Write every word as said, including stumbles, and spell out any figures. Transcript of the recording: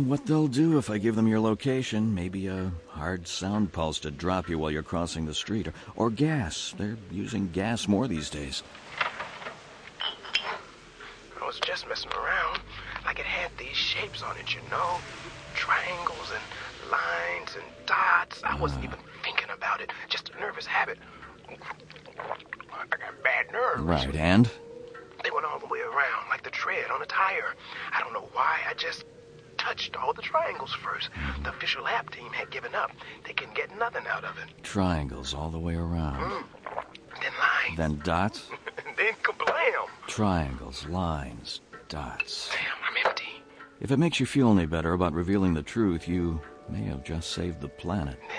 what they'll do if I give them your location. Maybe a hard sound pulse to drop you while you're crossing the street. Or, or gas. They're using gas more these days. I was just messing around. Like it had these shapes on it, you know? Triangles and lines and dots. I wasn't even thinking about it. Just a nervous habit. I got bad nerves. Right, and? They went all the way around, like the tread on a tire. I don't know why, I just touched all the triangles first. The official lab team had given up. They couldn't get nothing out of it. Triangles all the way around. Mm. Then lines. Then dots? Then kablam! Triangles, lines, dots. Damn, I'm empty. If it makes you feel any better about revealing the truth, you may have just saved the planet.